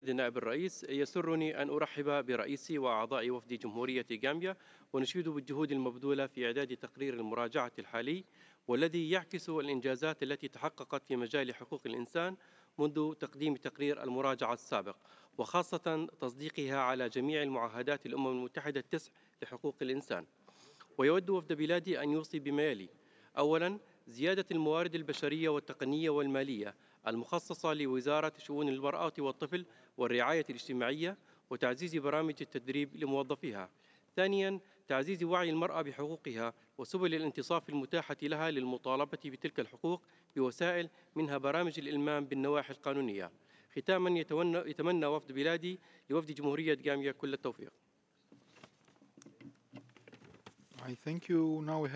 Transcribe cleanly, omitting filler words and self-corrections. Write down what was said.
نائب الرئيس، يسرني أن أرحب برئيسي وأعضاء وفد جمهورية غامبيا، ونشيد بالجهود المبذولة في إعداد تقرير المراجعة الحالي، والذي يعكس الإنجازات التي تحققت في مجال حقوق الإنسان منذ تقديم تقرير المراجعة السابق، وخاصة تصديقها على جميع المعاهدات الأمم المتحدة التسع لحقوق الإنسان. ويود وفد بلادي أن يوصي بما يلي: أولا، زيادة الموارد البشرية والتقنية والمالية المخصصة لوزارة شؤون المرأة والطفل والرعاية الاجتماعية، وتعزيز برامج التدريب لموظفيها. ثانيا، تعزيز وعي المرأة بحقوقها وسبل الانتصاف المتاحة لها للمطالبة بتلك الحقوق بوسائل منها برامج الإلمام بالنواحي القانونية. ختاما، يتمنى وفد بلادي لوفد جمهورية غامبيا كل التوفيق. I thank you. Now we